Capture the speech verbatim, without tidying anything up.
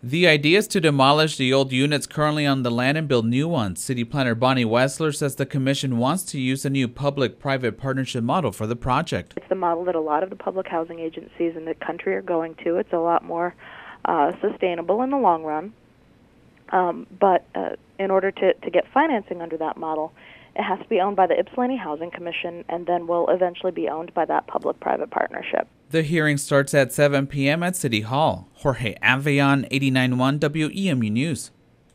The idea is to demolish the old units currently on the land and build new ones. City planner Bonnie Wessler says the commission wants to use a new public-private partnership model for the project. It's the model that a lot of the public housing agencies in the country are going to. It's a lot more uh, sustainable in the long run. Um, but uh, in order to, to get financing under that model, it has to be owned by the Ypsilanti Housing Commission and then will eventually be owned by that public-private partnership. The hearing starts at seven p m at City Hall. Jorge Avean, eighty-nine point one W E M U News.